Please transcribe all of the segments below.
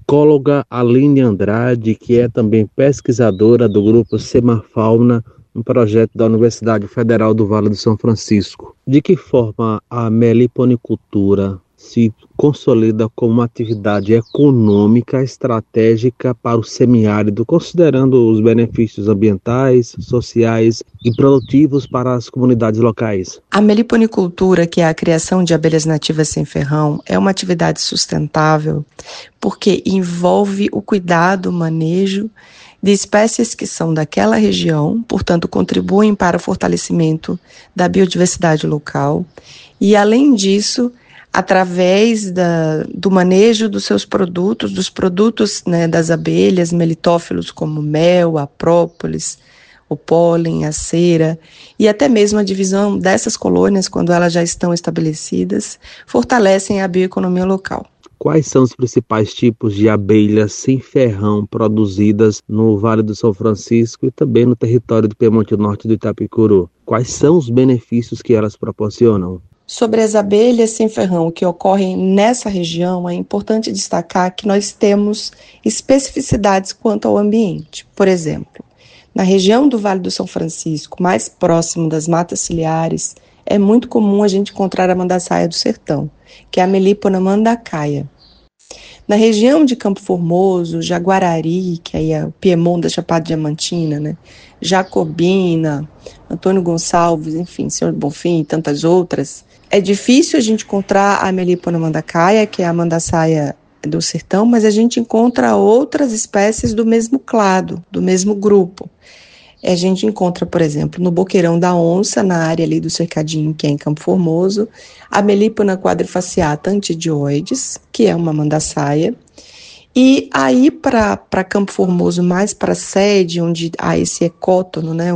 psicóloga Aline Andrade, que é também pesquisadora do grupo Semafauna, um projeto da Universidade Federal do Vale do São Francisco. De que forma a meliponicultura se consolida como uma atividade econômica estratégica para o semiárido, considerando os benefícios ambientais, sociais e produtivos para as comunidades locais? A meliponicultura, que é a criação de abelhas nativas sem ferrão, é uma atividade sustentável porque envolve o cuidado, o manejo de espécies que são daquela região, portanto contribuem para o fortalecimento da biodiversidade local e, além disso, através do manejo dos seus produtos, dos produtos, né, das abelhas, melitófilos como mel, a própolis, o pólen, a cera e até mesmo a divisão dessas colônias, quando elas já estão estabelecidas, fortalecem a bioeconomia local. Quais são os principais tipos de abelhas sem ferrão produzidas no Vale do São Francisco e também no território do Piemonte Norte do Itapicuru? Quais são os benefícios que elas proporcionam? Sobre as abelhas sem ferrão que ocorrem nessa região, é importante destacar que nós temos especificidades quanto ao ambiente. Por exemplo, na região do Vale do São Francisco, mais próximo das matas ciliares, é muito comum a gente encontrar a mandaçaia do sertão, que é a Melipona mandacaia. Na região de Campo Formoso, Jaguarari, que aí é o Piemonte da Chapada Diamantina, né? Jacobina, Antônio Gonçalves, enfim, Senhor do Bonfim e tantas outras, é difícil a gente encontrar a Melipona mandacaia, que é a mandaçaia do sertão, mas a gente encontra outras espécies do mesmo clado, do mesmo grupo. A gente encontra, por exemplo, no Boqueirão da Onça, na área ali do Cercadinho, que é em Campo Formoso, a Melipona quadrifaciata antidioides, que é uma mandaçaia. E aí para Campo Formoso, mais para a sede, onde há esse ecótono, né,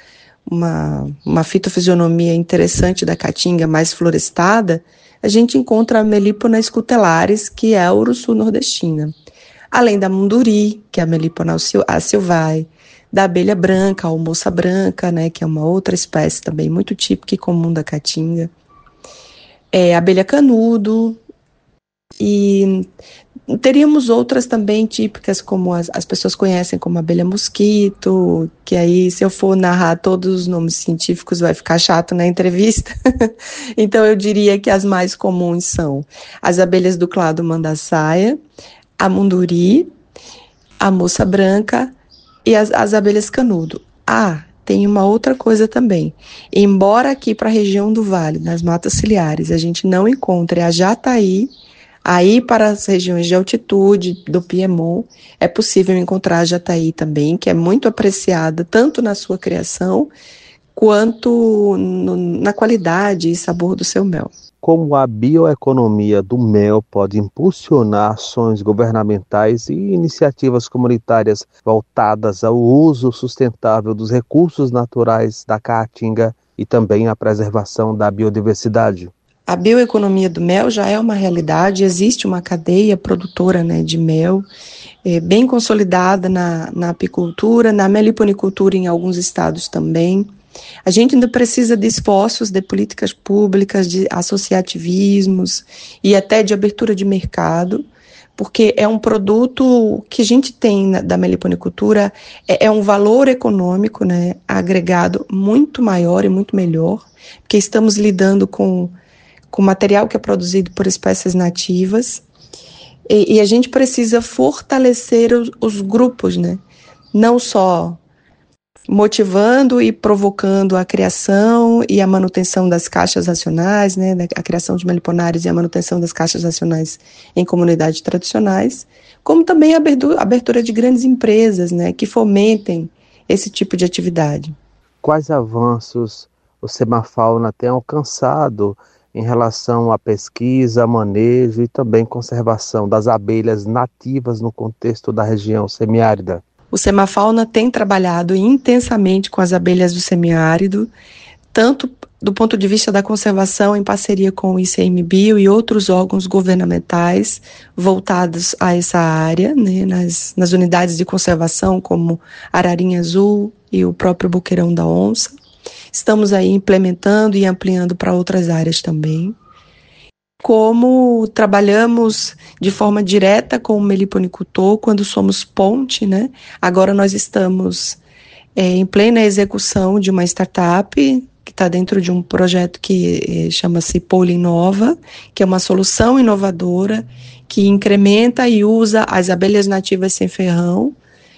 uma fitofisionomia interessante da caatinga mais florestada, a gente encontra a Melipona scutelaris, que é a urussu nordestina. Além da munduri, que é a Melipona asilvae, da abelha branca, a almoça branca, né, que é uma outra espécie também muito típica e comum da caatinga. A abelha canudo, e teríamos outras também típicas, como as pessoas conhecem como abelha mosquito, que aí, se eu for narrar todos os nomes científicos, vai ficar chato na entrevista. Então, eu diria que as mais comuns são as abelhas do clado mandaçaia, a munduri, a moça branca e as abelhas canudo. Tem uma outra coisa também. Embora aqui para a região do Vale, nas matas ciliares, a gente não encontre a jataí, aí para as regiões de altitude do Piemont, é possível encontrar a jataí também, que é muito apreciada tanto na sua criação, quanto na qualidade e sabor do seu mel. Como a bioeconomia do mel pode impulsionar ações governamentais e iniciativas comunitárias voltadas ao uso sustentável dos recursos naturais da caatinga e também à preservação da biodiversidade? A bioeconomia do mel já é uma realidade, existe uma cadeia produtora, né, de mel, bem consolidada na apicultura, na meliponicultura em alguns estados também. A gente ainda precisa de esforços de políticas públicas, de associativismos e até de abertura de mercado, porque é um produto que a gente tem da meliponicultura, é um valor econômico, né, agregado muito maior e muito melhor, porque estamos lidando com material que é produzido por espécies nativas, e a gente precisa fortalecer os grupos, né, não só motivando e provocando a criação e a manutenção das caixas racionais, né, a criação de meliponários e a manutenção das caixas racionais em comunidades tradicionais, como também a abertura de grandes empresas, né, que fomentem esse tipo de atividade. Quais avanços o Semafauna tem alcançado em relação à pesquisa, manejo e também conservação das abelhas nativas no contexto da região semiárida? O Semafauna tem trabalhado intensamente com as abelhas do semiárido, tanto do ponto de vista da conservação em parceria com o ICMBio e outros órgãos governamentais voltados a essa área, né, nas unidades de conservação como Ararinha Azul e o próprio Boqueirão da Onça. Estamos aí implementando e ampliando para outras áreas também. como trabalhamos de forma direta com o meliponicultor quando somos ponte, né? Agora nós estamos em plena execução de uma startup que está dentro de um projeto que chama-se Polinova, que é uma solução inovadora que incrementa e usa as abelhas nativas sem ferrão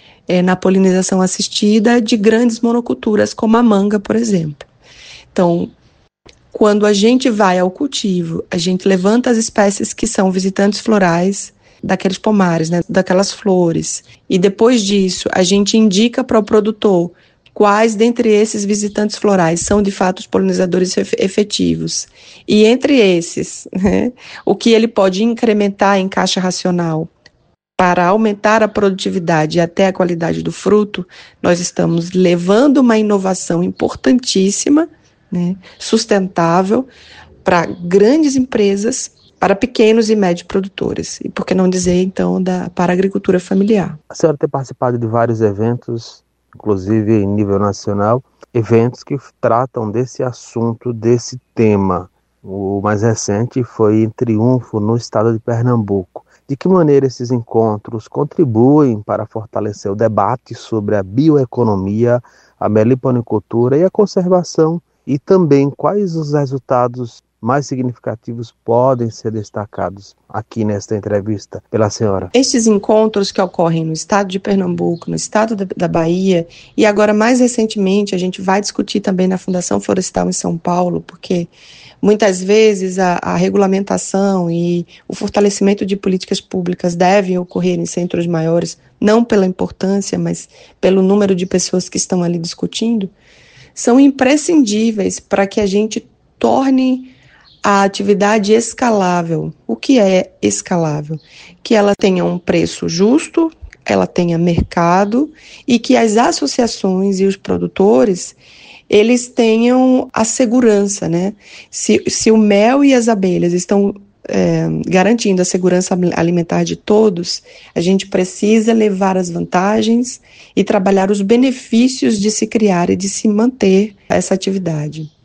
na polinização assistida de grandes monoculturas, como a manga, por exemplo. Então, quando a gente vai ao cultivo, a gente levanta as espécies que são visitantes florais daqueles pomares, né, daquelas flores, e depois disso a gente indica para o produtor quais dentre esses visitantes florais são de fato os polinizadores efetivos. E entre esses, né, o que ele pode incrementar em caixa racional para aumentar a produtividade e até a qualidade do fruto, nós estamos levando uma inovação importantíssima, né, sustentável, para grandes empresas, para pequenos e médios produtores. E por que não dizer, então, para a agricultura familiar. A senhora tem participado de vários eventos, inclusive em nível nacional, eventos que tratam desse assunto, desse tema. O mais recente foi em Triunfo, no estado de Pernambuco. De que maneira esses encontros contribuem para fortalecer o debate sobre a bioeconomia, a meliponicultura e a conservação, e também quais os resultados mais significativos podem ser destacados aqui nesta entrevista pela senhora? Estes encontros que ocorrem no estado de Pernambuco, no estado da Bahia, e agora mais recentemente a gente vai discutir também na Fundação Florestal em São Paulo, porque muitas vezes a regulamentação e o fortalecimento de políticas públicas devem ocorrer em centros maiores, não pela importância, mas pelo número de pessoas que estão ali discutindo, são imprescindíveis para que a gente torne a atividade escalável. O que é escalável? Que ela tenha um preço justo, ela tenha mercado e que as associações e os produtores eles tenham a segurança, né? Se o mel e as abelhas estão garantindo a segurança alimentar de todos, a gente precisa levar as vantagens e trabalhar os benefícios de se criar e de se manter essa atividade.